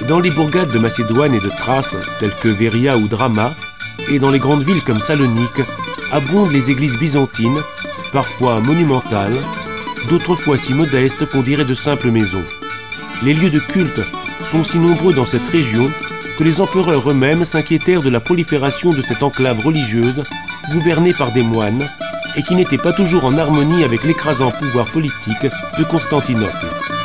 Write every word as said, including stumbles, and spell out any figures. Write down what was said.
Dans les bourgades de Macédoine et de Thrace, telles que Véria ou Drama, et dans les grandes villes comme Salonique, abondent les églises byzantines, parfois monumentales, d'autres fois si modestes qu'on dirait de simples maisons. Les lieux de culte sont si nombreux dans cette région que les empereurs eux-mêmes s'inquiétèrent de la prolifération de cette enclave religieuse gouvernée par des moines et qui n'était pas toujours en harmonie avec l'écrasant pouvoir politique de Constantinople.